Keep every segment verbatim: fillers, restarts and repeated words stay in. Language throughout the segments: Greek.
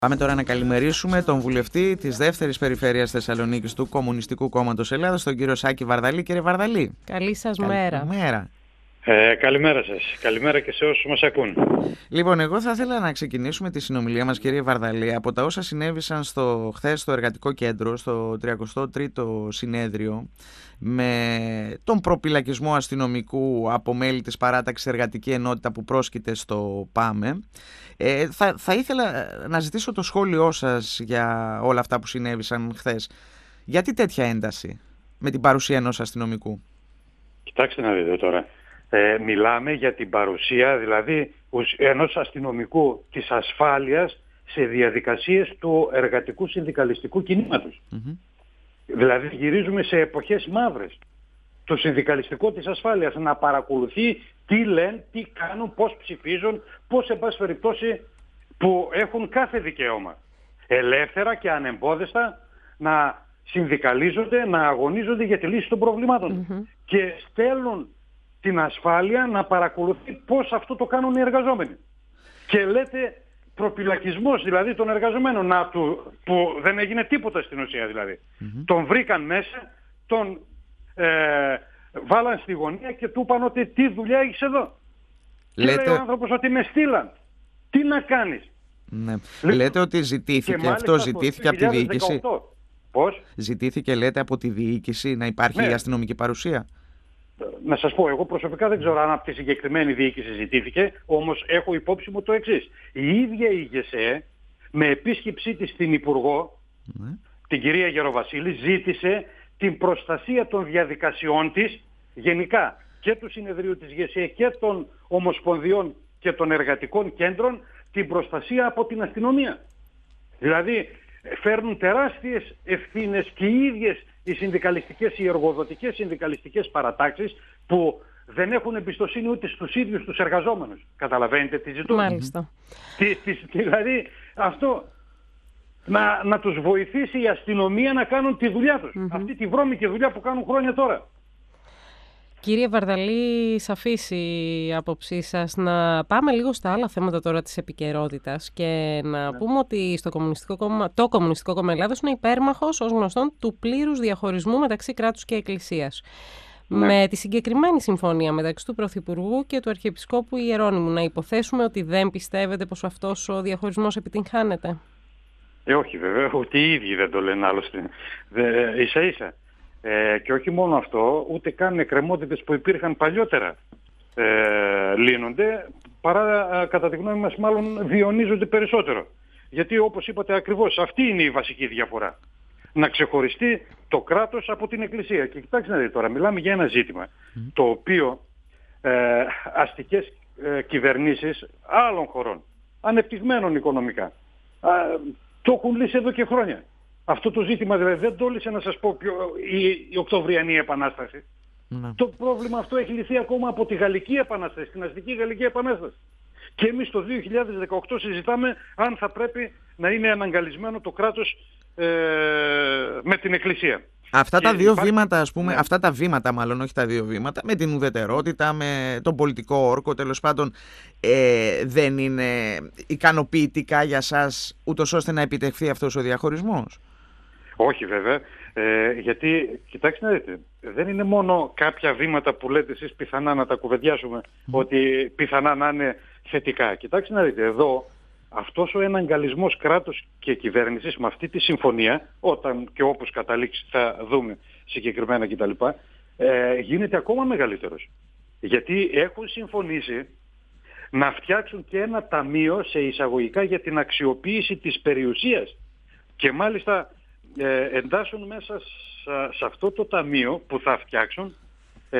Πάμε τώρα να καλημερίσουμε τον βουλευτή της δεύτερης περιφέρειας Θεσσαλονίκης του Κομμουνιστικού Κόμματος Ελλάδας, τον κύριο Σάκη Βαρδαλή. Κύριε Βαρδαλή. Καλή σας μέρα. Καλημέρα. Ε, καλημέρα σας. Καλημέρα και σε όσους μας ακούν. Λοιπόν, εγώ θα ήθελα να ξεκινήσουμε τη συνομιλία μας, κύριε Βαρδαλή, από τα όσα συνέβησαν στο, χθες στο Εργατικό Κέντρο, στο τριακοστό τρίτο συνέδριο, με τον προπυλακισμό αστυνομικού από μέλη της παράταξης Εργατική Ενότητα που πρόσκειται στο ΠΑΜΕ. Ε, θα, θα ήθελα να ζητήσω το σχόλιο σας για όλα αυτά που συνέβησαν χθες. Γιατί τέτοια ένταση με την παρουσία ενός αστυνομικού? Κοιτάξτε να δείτε τώρα. Ε, μιλάμε για την παρουσία δηλαδή ενός αστυνομικού της ασφάλειας σε διαδικασίες του εργατικού συνδικαλιστικού κινήματος. Mm-hmm. Δηλαδή γυρίζουμε σε εποχές μαύρες. Το συνδικαλιστικό της ασφάλειας να παρακολουθεί τι λένε, τι κάνουν, πώς ψηφίζουν, πώς εν πάση περιπτώσει που έχουν κάθε δικαίωμα ελεύθερα και ανεμπόδιστα να συνδικαλίζονται, να αγωνίζονται για τη λύση των προβλημάτων. Mm-hmm. Και στέλνουν την ασφάλεια να παρακολουθεί πώς αυτό το κάνουν οι εργαζόμενοι. Και λέτε προπυλακισμός δηλαδή των εργαζομένων, να του, που δεν έγινε τίποτα στην ουσία δηλαδή. Mm-hmm. Τον βρήκαν μέσα, τον ε, βάλαν στη γωνία και του είπαν ότι τι δουλειά έχεις εδώ. Λέτε... Και λέει ο άνθρωπος ότι με στείλαν. Τι να κάνεις. Ναι. Λέτε, λέτε ότι ζητήθηκε, αυτό ζητήθηκε από τη διοίκηση. Πώς? Ζητήθηκε λέτε από τη διοίκηση να υπάρχει, ναι, η αστυνομική παρουσία. Να σας πω, εγώ προσωπικά δεν ξέρω αν από τη συγκεκριμένη διοίκηση ζητήθηκε, όμως έχω υπόψη μου το εξής. Η ίδια η ΓΕΣΕ με επίσκεψή της στην Υπουργό, ναι, την κυρία Γεροβασίλη, ζήτησε την προστασία των διαδικασιών της γενικά και του συνεδρίου της ΓΕΣΕ και των ομοσπονδιών και των εργατικών κέντρων, την προστασία από την αστυνομία. Δηλαδή φέρνουν τεράστιες ευθύνες και οι ίδιες οι συνδικαλιστικές, οι εργοδοτικές συνδικαλιστικές παρατάξεις που δεν έχουν εμπιστοσύνη ούτε στους ίδιους τους εργαζόμενους. Καταλαβαίνετε τι ζητούν? Μάλιστα. Τι, τι, δηλαδή αυτό να, να τους βοηθήσει η αστυνομία να κάνουν τη δουλειά τους. Mm-hmm. Αυτή τη βρώμικη δουλειά που κάνουν χρόνια τώρα. Κύριε Βαρδαλή, σαφής η άποψή σας. Να πάμε λίγο στα άλλα θέματα τώρα της επικαιρότητας και να ναι. πούμε ότι στο Κομμουνιστικό Κόμμα, το Κομμουνιστικό Κόμμα Ελλάδος είναι υπέρμαχος, ως γνωστόν, του πλήρους διαχωρισμού μεταξύ κράτους και εκκλησίας. Ναι. Με τη συγκεκριμένη συμφωνία μεταξύ του Πρωθυπουργού και του Αρχιεπισκόπου Ιερώνυμου, να υποθέσουμε ότι δεν πιστεύετε πως αυτός ο διαχωρισμός επιτυγχάνεται? Ε, όχι βέβαια, ούτε οι ίδιοι δεν το λένε άλλωστε. Δε, ίσα ίσα. Ε, και όχι μόνο αυτό, ούτε καν εκκρεμότητες που υπήρχαν παλιότερα ε, λύνονται, παρά ε, κατά τη γνώμη μας μάλλον διονύζονται περισσότερο. Γιατί όπως είπατε ακριβώς, αυτή είναι η βασική διαφορά. Να ξεχωριστεί το κράτος από την Εκκλησία. Και κοιτάξτε να δείτε τώρα, μιλάμε για ένα ζήτημα mm. το οποίο ε, αστικές ε, κυβερνήσεις άλλων χωρών, ανεπτυγμένων οικονομικά, ε, το έχουν λύσει εδώ και χρόνια. Αυτό το ζήτημα δηλαδή δεν το λύσε, να σας πω, πιο, η, η Οκτωβριανή Επανάσταση. Mm. Το πρόβλημα αυτό έχει λυθεί ακόμα από τη Γαλλική Επανάσταση, την αστική Γαλλική Επανάσταση. Και εμείς το δύο χιλιάδες δεκαοκτώ συζητάμε αν θα πρέπει να είναι αναγκαλισμένο το κράτος ε, με την Εκκλησία. Αυτά και τα δύο υπάρχει... βήματα, ας πούμε, ναι. αυτά τα βήματα μάλλον, όχι τα δύο βήματα, με την ουδετερότητα, με τον πολιτικό όρκο, τέλος πάντων, ε, δεν είναι ικανοποιητικά για σας, ούτως ώστε να επιτευχθεί αυτός ο διαχωρισμός? Όχι βέβαια, ε, γιατί κοιτάξτε να δείτε, δεν είναι μόνο κάποια βήματα που λέτε εσείς πιθανά να τα κουβεντιάσουμε, mm. ότι πιθανά να είναι θετικά. Κοιτάξτε να δείτε, εδώ αυτός ο εναγκαλισμός κράτους και κυβέρνησης με αυτή τη συμφωνία, όταν και όπως καταλήξει θα δούμε συγκεκριμένα κτλ, ε, γίνεται ακόμα μεγαλύτερος. Γιατί έχουν συμφωνήσει να φτιάξουν και ένα ταμείο σε εισαγωγικά για την αξιοποίηση της περιουσίας και μάλιστα ε, εντάσσουν μέσα σε, σε αυτό το ταμείο που θα φτιάξουν ε,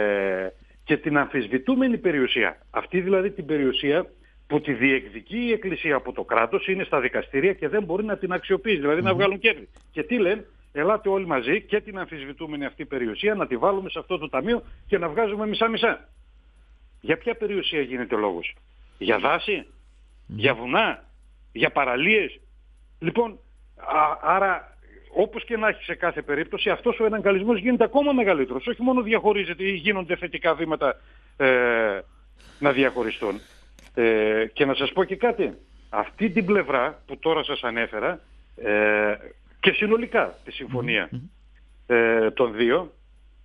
και την αμφισβητούμενη περιουσία. Αυτή δηλαδή την περιουσία που τη διεκδικεί η Εκκλησία από το κράτος, είναι στα δικαστήρια και δεν μπορεί να την αξιοποιήσει, δηλαδή mm-hmm. να βγάλουν κέρδη. Και τι λένε, ελάτε όλοι μαζί και την αμφισβητούμενη αυτή περιουσία να τη βάλουμε σε αυτό το ταμείο και να βγάζουμε μισά-μισά. Για ποια περιουσία γίνεται λόγος? Για δάση, mm-hmm. για βουνά, για παραλίες? Λοιπόν, α, άρα όπως και να έχει σε κάθε περίπτωση, αυτός ο εναγκαλισμός γίνεται ακόμα μεγαλύτερος. Όχι μόνο διαχωρίζεται ή γίνονται θετικά βήματα ε, να διαχωριστούν. Ε, και να σας πω και κάτι. αυτή την πλευρά που τώρα σας ανέφερα ε, και συνολικά τη συμφωνία mm-hmm. ε, των δύο,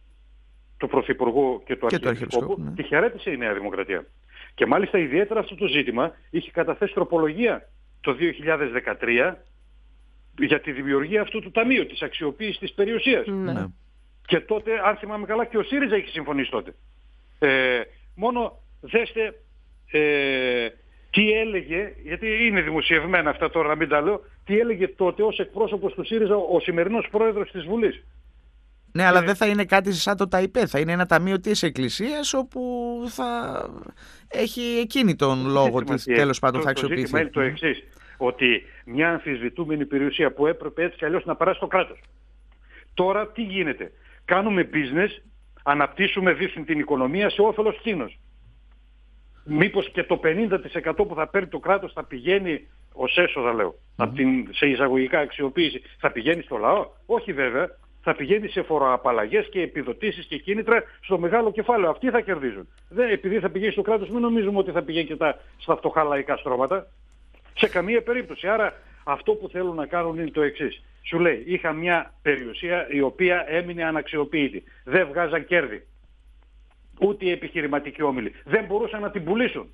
του Πρωθυπουργού και του και Αρχιεπισκόπου, ναι. τη χαιρέτησε η Νέα Δημοκρατία. Και μάλιστα ιδιαίτερα αυτό το ζήτημα είχε καταθέσει τροπολογία το δύο χιλιάδες δεκατρία για τη δημιουργία αυτού του ταμείου, της αξιοποίησης της περιουσίας. Ναι. Και τότε, αν θυμάμαι καλά, και ο ΣΥΡΙΖΑ είχε συμφωνήσει τότε. Ε, μόνο δέστε ε, τι έλεγε, γιατί είναι δημοσιευμένα αυτά τώρα να μην τα λέω, τι έλεγε τότε ως εκπρόσωπος του ΣΥΡΙΖΑ ο σημερινός πρόεδρος της Βουλής. Ναι, αλλά δεν θα είναι κάτι σαν το ΤΑΙΠΕ, θα είναι ένα ταμείο της Εκκλησίας όπου θα έχει εκείνη τον λόγο ότι τέλος πάντων θα αξιοποιηθεί. Το ζήτημα είναι το εξής, ότι μια αμφισβητούμενη περιουσία που έπρεπε έτσι κι αλλιώς να περάσει στο κράτος. Τώρα τι γίνεται? Κάνουμε business, αναπτύσσουμε δίθεν την οικονομία σε όφελος Κίνος. Μήπως και το πενήντα τοις εκατό που θα παίρνει το κράτος θα πηγαίνει ως έσοδα, λέω, mm-hmm. από την, σε εισαγωγικά αξιοποίηση, θα πηγαίνει στο λαό? Όχι βέβαια. Θα πηγαίνει σε φοροαπαλλαγές και επιδοτήσεις και κίνητρα στο μεγάλο κεφάλαιο. Αυτοί θα κερδίζουν. Δεν, επειδή θα πηγαίνει στο κράτος, μην νομίζουμε ότι θα πηγαίνει και τα, στα φτωχά λαϊκά στρώματα. Σε καμία περίπτωση. Άρα αυτό που θέλουν να κάνουν είναι το εξής. Σου λέει, είχα μια περιουσία η οποία έμεινε αναξιοποίητη. Δεν βγάζαν κέρδη. Ούτε οι επιχειρηματικοί όμιλοι. Δεν μπορούσαν να την πουλήσουν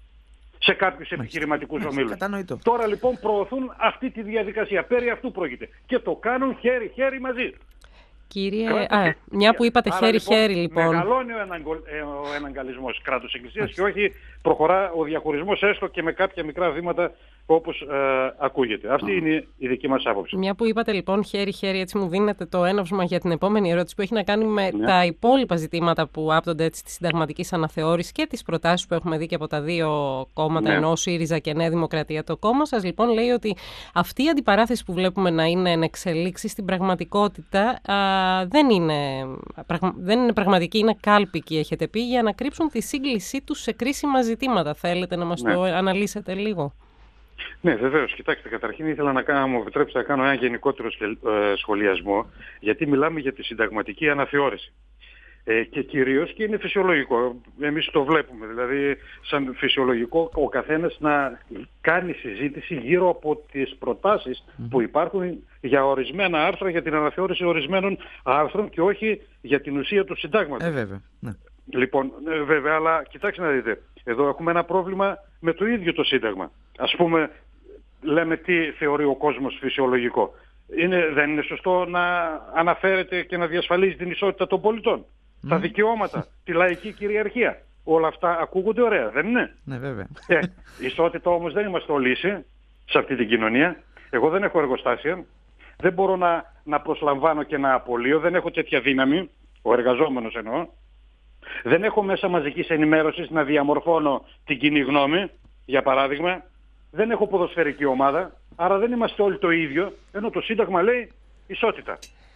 σε κάποιους επιχειρηματικούς ομίλους. Τώρα λοιπόν προωθούν αυτή τη διαδικασία. Περί αυτού πρόκειται. Και το κάνουν χέρι-χέρι μαζί. Κύριε, α, μια που είπατε χέρι-χέρι λοιπόν. Μεγαλώνει ο, εναγκο, ο εναγκαλισμός κράτους εκκλησίας και όχι προχωρά ο διαχωρισμός έστω και με κάποια μικρά βήματα όπως ε, ακούγεται. Αυτή είναι η δική μας άποψη. Μια που είπατε λοιπόν χέρι-χέρι, έτσι μου δίνετε το έναυσμα για την επόμενη ερώτηση που έχει να κάνει με ναι. τα υπόλοιπα ζητήματα που άπτονται έτσι της συνταγματικής αναθεώρησης και τις προτάσεις που έχουμε δει και από τα δύο κόμματα, ναι. ενώ ΣΥΡΙΖΑ και Νέα Δημοκρατία. Το κόμμα σας λοιπόν λέει ότι αυτή η αντιπαράθεση που βλέπουμε να είναι εν εξελίξει στην πραγματικότητα α, δεν, είναι, πραγμα, δεν είναι πραγματική, είναι κάλπικη, έχετε πει, για να κρύψουν τη σύγκλησή τους σε κρίσιμα ζητήματα. Θέλετε να μας ναι. το αναλύσετε λίγο? Ναι, βεβαίως. Κοιτάξτε, καταρχήν ήθελα να κάνω, μου επιτρέψετε να κάνω ένα γενικότερο σχολιασμό, γιατί μιλάμε για τη συνταγματική αναθεώρηση. Ε, και κυρίως, και είναι φυσιολογικό, εμείς το βλέπουμε, δηλαδή σαν φυσιολογικό ο καθένας να κάνει συζήτηση γύρω από τις προτάσεις mm-hmm. που υπάρχουν για ορισμένα άρθρα, για την αναθεώρηση ορισμένων άρθρων και όχι για την ουσία του συντάγματος. Ε, βέβαια. Ναι. Λοιπόν, ε, βέβαια, αλλά κοιτάξτε να δείτε, εδώ έχουμε ένα πρόβλημα με το ίδιο το Σύνταγμα. Ας πούμε, λέμε τι θεωρεί ο κόσμος φυσιολογικό. Είναι, δεν είναι σωστό να αναφέρεται και να διασφαλίζει την ισότητα των πολιτών, mm. τα δικαιώματα, τη λαϊκή κυριαρχία. Όλα αυτά ακούγονται ωραία, δεν είναι? Ναι, βέβαια. Ε, ισότητα όμως δεν είμαστε όλοι ίσοι σε αυτή την κοινωνία. Εγώ δεν έχω εργοστάσια, δεν μπορώ να, να προσλαμβάνω και να απολύω, δεν έχω τέτοια δύναμη, ο εργαζόμενος εννοώ. Δεν έχω μέσα μαζικής ενημέρωσης να διαμορφώνω την κοινή γνώμη, για παράδειγμα. Δεν έχω ποδοσφαιρική ομάδα, άρα δεν είμαστε όλοι το ίδιο, ενώ το Σύνταγμα λέει ισότητα.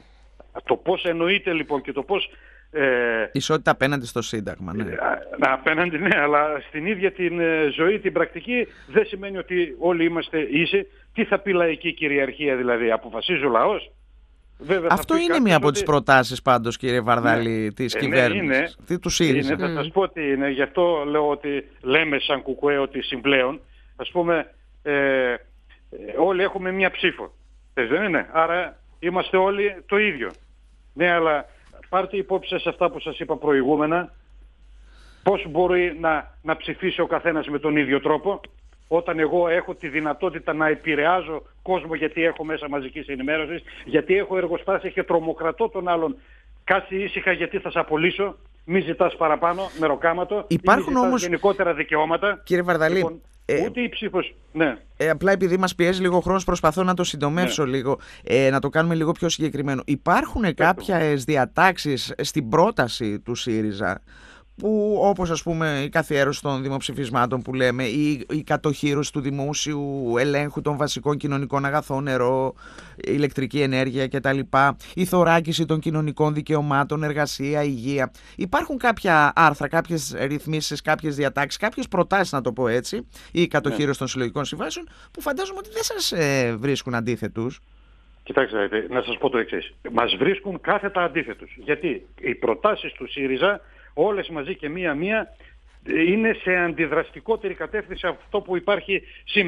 Το πώς εννοείται λοιπόν και το πώς... Ε, ισότητα απέναντι στο Σύνταγμα, ναι. Ε, απέναντι, ναι, αλλά στην ίδια την ε, ζωή, την πρακτική, δεν σημαίνει ότι όλοι είμαστε ίσοι. Τι θα πει λαϊκή κυριαρχία δηλαδή, αποφασίζει ο λαός? Βέβαια, αυτό είναι μία από ότι... τις προτάσεις πάντως, κύριε Βαρδάλη, ναι, της ε, κυβέρνησης, ναι, του ΣΥΡΙΖΑ. Είναι, θα σας πω τι είναι, γι' αυτό λέω ότι λέμε σαν κουκουέ ότι συμπλέον, ας πούμε, ε, όλοι έχουμε μία ψήφο, δεν είναι? Άρα είμαστε όλοι το ίδιο. Ναι, αλλά πάρτε υπόψη σας αυτά που σας είπα προηγούμενα, πώς μπορεί να, να ψηφίσει ο καθένας με τον ίδιο τρόπο, όταν εγώ έχω τη δυνατότητα να επηρεάζω κόσμο γιατί έχω μέσα μαζικής ενημέρωσης, γιατί έχω εργοστάσια και τρομοκρατώ τον άλλον. Κάτσε ήσυχα γιατί θα σε απολύσω, μη ζητάς παραπάνω, μεροκάματο, υπάρχουν μη ζητάς όμως γενικότερα δικαιώματα. Κύριε Βαρδαλή, λοιπόν, ε, ούτε η ψήφος... Ναι. Ε, απλά επειδή μας πιέζει λίγο χρόνος προσπαθώ να το συντομεύσω, ναι, λίγο, ε, να το κάνουμε λίγο πιο συγκεκριμένο. Υπάρχουν κάποιες διατάξεις στην πρόταση του ΣΥΡΙΖΑ που, όπως ας πούμε η καθιέρωση των δημοψηφισμάτων που λέμε, η, η κατοχύρωση του δημόσιου ελέγχου των βασικών κοινωνικών αγαθών, νερό, ηλεκτρική ενέργεια κτλ., η θωράκιση των κοινωνικών δικαιωμάτων, εργασία, υγεία. Υπάρχουν κάποια άρθρα, κάποιες ρυθμίσεις, κάποιες διατάξεις, κάποιες προτάσεις, να το πω έτσι, ή η κατοχύρωση, ναι, των συλλογικών συμβάσεων, που φαντάζομαι ότι δεν σας ε, βρίσκουν αντίθετους. Κοιτάξτε, να σας πω το εξής. Μας βρίσκουν κάθετα αντίθετους. Γιατί οι προτάσεις του ΣΥΡΙΖΑ όλες μαζί και μία-μία είναι σε αντιδραστικότερη κατεύθυνση από αυτό που υπάρχει σήμερα.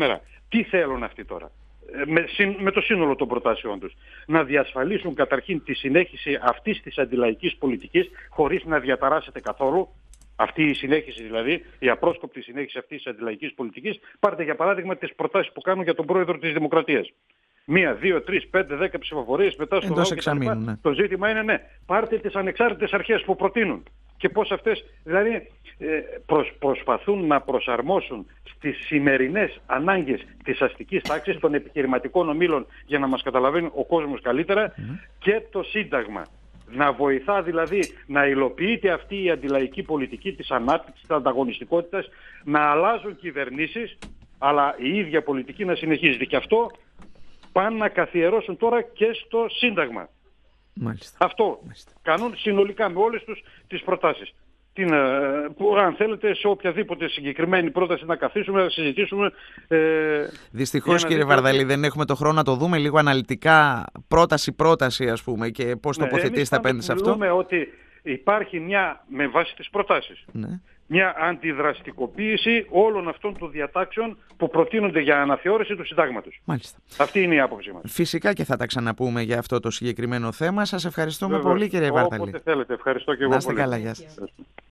Τι θέλουν αυτοί τώρα? Με, με το σύνολο των προτάσεών τους. Να διασφαλίσουν καταρχήν τη συνέχιση αυτής της αντιλαϊκής πολιτικής χωρίς να διαταράσσεται καθόλου. Αυτή η συνέχιση δηλαδή, η απρόσκοπτη συνέχιση αυτής της αντιλαϊκής πολιτικής. Πάρτε για παράδειγμα τις προτάσεις που κάνουν για τον πρόεδρο της Δημοκρατίας. Μία, δύο, τρεις, πέντε, δέκα ψηφοφορίες μετά στο λαό κτλ. Ναι. Το ζήτημα είναι ναι, πάρτε τις ανεξάρτητες αρχές που προτείνουν και πώς αυτές δηλαδή προσ, προσπαθούν να προσαρμόσουν στις σημερινές ανάγκες της αστικής τάξης, των επιχειρηματικών ομίλων, για να μας καταλαβαίνει ο κόσμος καλύτερα, mm. και το Σύνταγμα. Να βοηθά δηλαδή να υλοποιείται αυτή η αντιλαϊκή πολιτική της ανάπτυξης, της ανταγωνιστικότητας, να αλλάζουν κυβερνήσεις, αλλά η ίδια πολιτική να συνεχίζεται. Και αυτό πάνε να καθιερώσουν τώρα και στο Σύνταγμα. Μάλιστα. Αυτό Μάλιστα. κάνουν συνολικά με όλες τους τις προτάσεις. Την, που αν θέλετε σε οποιαδήποτε συγκεκριμένη πρόταση να καθίσουμε, να συζητήσουμε. Ε, Δυστυχώς κύριε Βαρδαλή δεν έχουμε το χρόνο να το δούμε λίγο αναλυτικά πρόταση-πρόταση ας πούμε και πώς ναι, τοποθετήσετε απέναντι σε αυτό. Μιλούμε ότι υπάρχει μια, με βάση τις προτάσεις, ναι. μια αντιδραστικοποίηση όλων αυτών των διατάξεων που προτείνονται για αναθεώρηση του συντάγματος. Μάλιστα. Αυτή είναι η άποψή μας. Φυσικά και θα τα ξαναπούμε για αυτό το συγκεκριμένο θέμα. Σας ευχαριστούμε Βέβαια, πολύ κύριε Βαρδαλή. Όποτε θέλετε. Ευχαριστώ και εγώ πολύ. Να είστε πολύ. καλά, γεια σας.